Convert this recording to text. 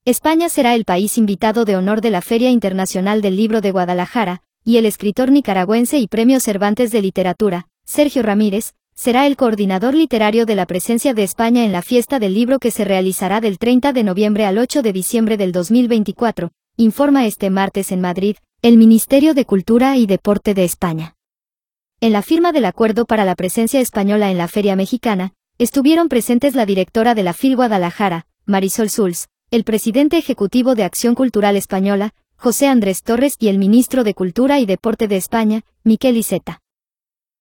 España será el país invitado de honor de la Feria Internacional del Libro de Guadalajara, y el escritor nicaragüense y Premio Cervantes de Literatura, Sergio Ramírez, será el coordinador literario de la presencia de España en la Fiesta del Libro que se realizará del 30 de noviembre al 8 de diciembre del 2024, informa este martes en Madrid, el Ministerio de Cultura y Deporte de España. En la firma del acuerdo para la presencia española en la Feria Mexicana, estuvieron presentes la directora de la FIL Guadalajara, Marisol Sulz, el presidente ejecutivo de Acción Cultural Española, José Andrés Torres y el ministro de Cultura y Deporte de España, Miquel Iceta.